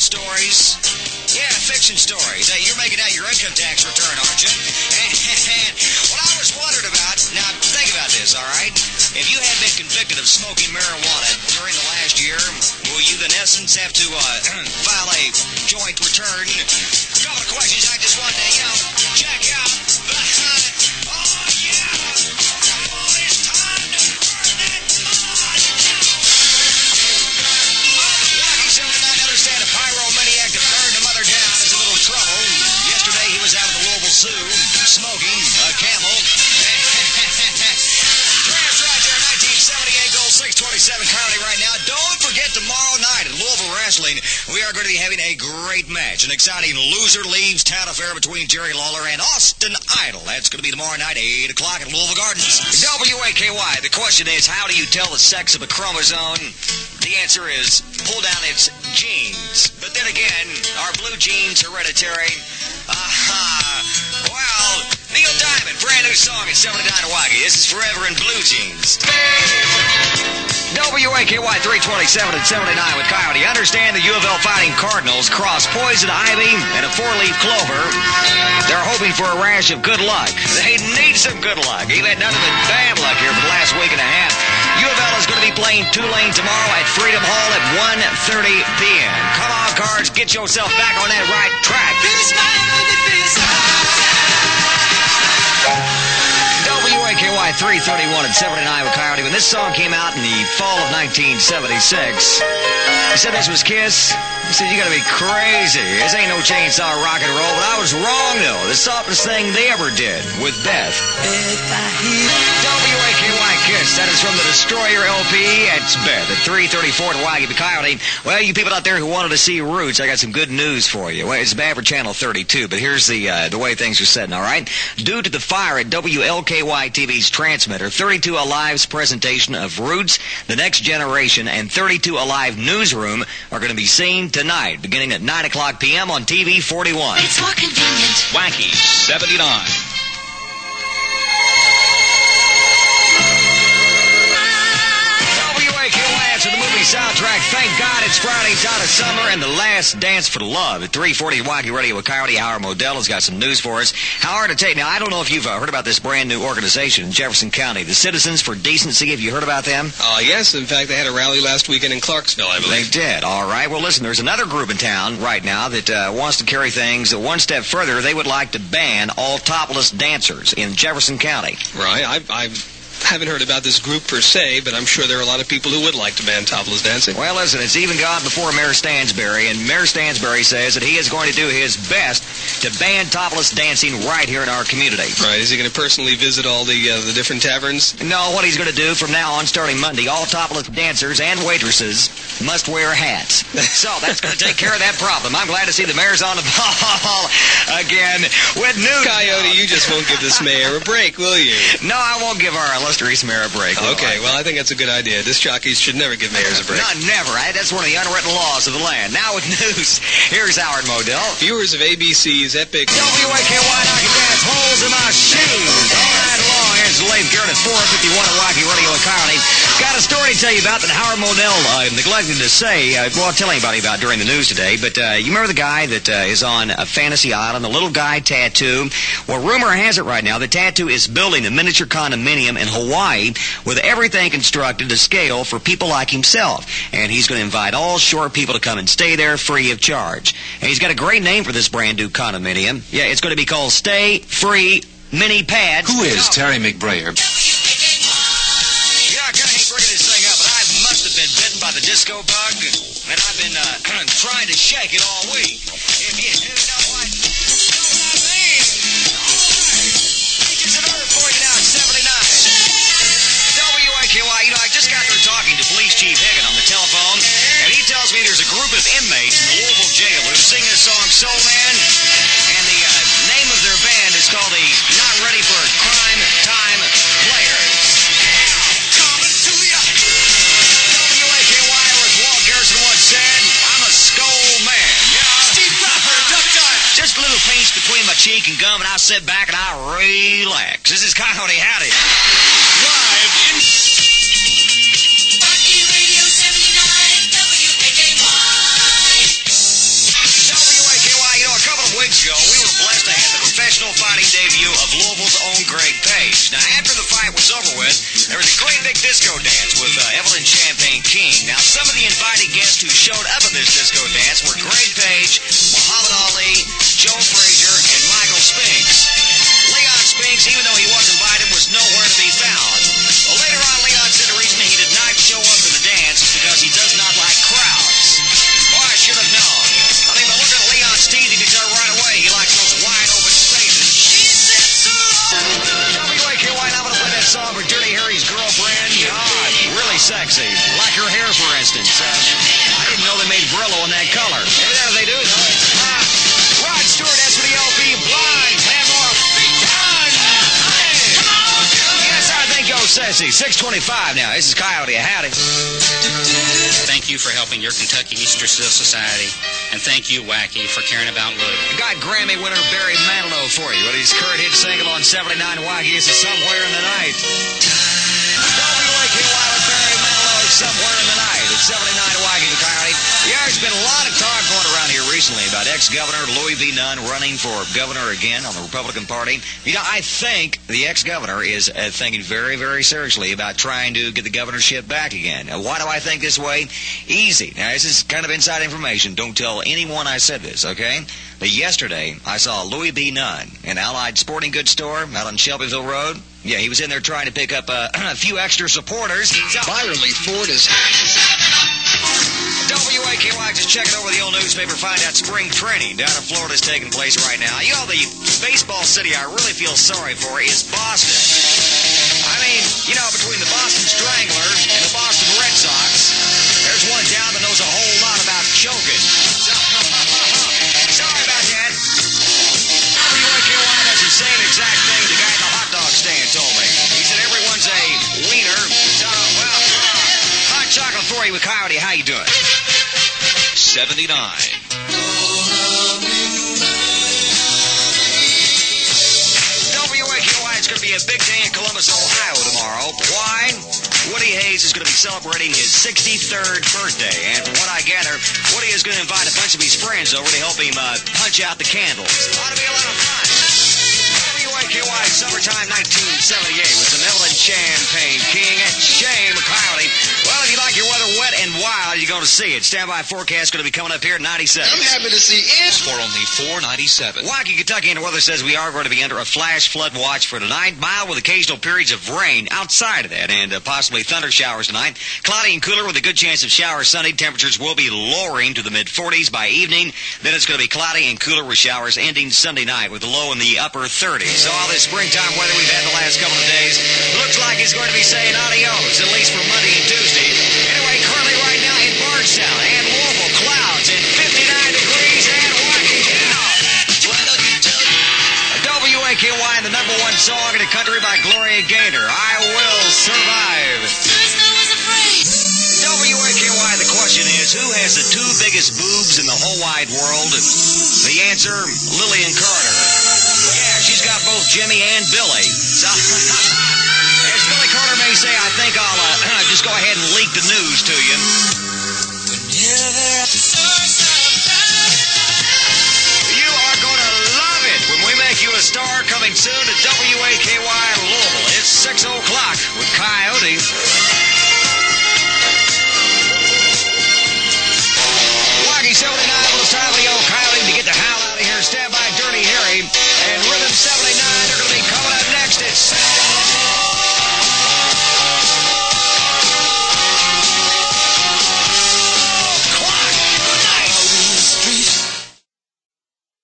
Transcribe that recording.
stories. Yeah, fiction stories. Hey, you're making out your income tax return, aren't you? And what I was wondering about, now think about this, all right? If you had been convicted of smoking marijuana during the last year, will you in essence have to file a joint return? A couple of questions I just wanted to, check out. Oh, yeah! Oh, it's time to burn that mod! Lucky 79 understand a pyromaniac that burned a mother down is a little trouble. Yesterday he was out at the Louisville Zoo smoking a camel. Rams right there, 1978 goal, 627 currently right now. Don't forget tomorrow night at Louisville Wrestling, we are going to be having a great match. An exciting loser leaves town affair between Jerry Lawler and Austin Idol. That's going to be tomorrow night, 8 o'clock at Louisville Gardens. WAKY, the question is, how do you tell the sex of a chromosome? The answer is, pull down its genes. But then again, are blue genes hereditary? Well, Neil Diamond, brand new song at 79 Hawaii. This is Forever in Blue Jeans. WAKY 327 and 79 with Coyote. Understand the U of L Fighting Cardinals cross poison ivy and a four-leaf clover. They're hoping for a rash of good luck. They need some good luck. You've had nothing but bad luck here for the last week and a half. U of L is going to be playing Tulane tomorrow at Freedom Hall at 1:30 p.m. Come on, Cards, get yourself back on that right track. WAKY 331 and 79 with Coyote. When this song came out in the fall of 1976, he said this was Kiss. He said, you gotta be crazy. This ain't no chainsaw rock and roll. But I was wrong, though. The softest thing they ever did with Beth. WAKY Kiss. That is from the Destroyer LP. It's Beth at 334 to Wacky the Coyote. Well, you people out there who wanted to see Roots, I got some good news for you. Well, it's bad for Channel 32, but here's the way things are setting, all right? Due to the fire at WLKY TV's transmitter, 32 Alive's presentation of Roots, The Next Generation, and 32 Alive Newsroom are going to be seen tonight, beginning at 9 o'clock p.m. on TV 41. It's more convenient. Wacky 79. WAKY to the movie soundtrack. Thank God it's Friday, out of summer, and the last dance for love at 340 Wacky Radio with Coyote. Howard Modell has got some news for us. Howard, to take now, I don't know if you've heard about this brand new organization in Jefferson County, the Citizens for Decency. Have you heard about them? Yes. In fact, they had a rally last weekend in Clarksville, I believe. They did. All right. Well, listen, there's another group in town right now that wants to carry things one step further. They would like to ban all topless dancers in Jefferson County. Right. I haven't heard about this group per se, but I'm sure there are a lot of people who would like to ban topless dancing. Well, listen, it's even gone before Mayor Stansberry, and Mayor Stansberry says that he is going to do his best to ban topless dancing right here in our community. Right. Is he going to personally visit all the different taverns? No, what he's going to do from now on, starting Monday, all topless dancers and waitresses must wear hats. So that's going to take care of that problem. I'm glad to see the mayor's on the ball again with news. Coyote, you just won't give this mayor a break, will you? No, I won't give our illustrious mayor a break. Okay, well, I think that's a good idea. Disc jockeys should never give mayors a break. Not never. That's one of the unwritten laws of the land. Now with news, here's Howard Modell. Viewers of ABC's epic WAKY Hockey Dance, Holes in My Shoes. All right, long. Here's Leif Garrett at 451 at Wacky Radio and Coyote. Got a story to tell you about that Howard Modell neglected to say. Well, I'll tell anybody about during the news today. But you remember the guy that is on a Fantasy Island, the little guy Tattoo? Well, rumor has it right now that Tattoo is building a miniature condominium in Hawaii with everything constructed to scale for people like himself. And he's going to invite all short people to come and stay there free of charge. And he's got a great name for this brand new condominium. Yeah, it's going to be called Stay Free Mini Pads. Who is Terry McBrayer? Yeah, I kind of hate bringing this thing up, but I must have been bitten by the disco bug, and I've been trying to shake it all week. If you know what I mean. It's another point now at 79. WAKY, I just got through talking to Police Chief Higgin on the telephone, and he tells me there's a group of inmates in the Louisville jail who sing this song Soul Man, and the name of their band is called the Not Ready for Crime Time Players. Coming to ya. WAKY, as Walt Garrison once said, I'm a skull man. Yeah. Steve Crawford, Duck Time. Just a little pinch between my cheek and gum, and I sit back and I relax. This is Coyote Howdy. Live in Wacky Radio 79, WAKY. instance. I didn't know they made Brillo in that color. Maybe that's what they do. Rod Stewart, SVDLP, Blind, Pamela, done. Yes, I think you'll sassy. 625 now. This is Coyote. Howdy. Thank you for helping your Kentucky Easter Seal Society. And thank you, Wacky, for caring about Lou. I got Grammy winner Barry Manilow for you with his current hit single on 79 Wacky. This is Somewhere in the Night. WAKY with Barry Manilow, Somewhere in the Night. It's 79 Wacky, the Coyote. Yeah, there's been a lot of talk going around here recently about ex-governor Louis B. Nunn running for governor again on the Republican Party. You know, I think the ex-governor is thinking very, very seriously about trying to get the governorship back again. Now, why do I think this way? Easy. Now, this is kind of inside information. Don't tell anyone I said this, okay? But yesterday, I saw Louis B. Nunn in Allied Sporting Goods store out on Shelbyville Road. Yeah, he was in there trying to pick up a few extra supporters. Byron Lee Ford is... WAKY just checking over the old newspaper, find out spring training down in Florida is taking place right now. You know, the baseball city I really feel sorry for is Boston. I mean, you know, between the Boston Strangler and the Boston Red Sox, there's one town that knows a whole lot about choking. Sorry about that. WAKY does the same exact thing the guy in the hot dog stand told me. He said everyone's a wiener. So, well, hot chocolate for you with Coyote. How you doing? 79. WAKY, it's going to be a big day in Columbus, Ohio tomorrow. Why? Woody Hayes is going to be celebrating his 63rd birthday. And from what I gather, Woody is going to invite a bunch of his friends over to help him punch out the candles. Ought to be a lot of fun. WAKY, summertime 1978 with the Melon Champagne King. Shame, Coyote. Well, if you like your weather wet and wild, you're going to see it. Standby forecast going to be coming up here at 97. I'm happy to see it. For only $4.97. Wacky, Kentucky, and the weather says we are going to be under a flash flood watch for tonight. Mild with occasional periods of rain outside of that, and possibly thunder showers tonight. Cloudy and cooler with a good chance of showers Sunday. Temperatures will be lowering to the mid-40s by evening. Then it's going to be cloudy and cooler with showers ending Sunday night with a low in the upper 30s. So all this springtime weather we've had the last couple of days looks like it's going to be saying adios, at least for Monday and Tuesday. Anyway, currently right now in Bardstown and Louisville, clouds and 59 degrees and Wacky down. WAKY and the number one song in the country by Gloria Gaynor, I Will Survive. WAKY, the question is, who has the two biggest boobs in the whole wide world? The answer, Lillian Carter. Yeah, she's got both Jimmy and Billy. So,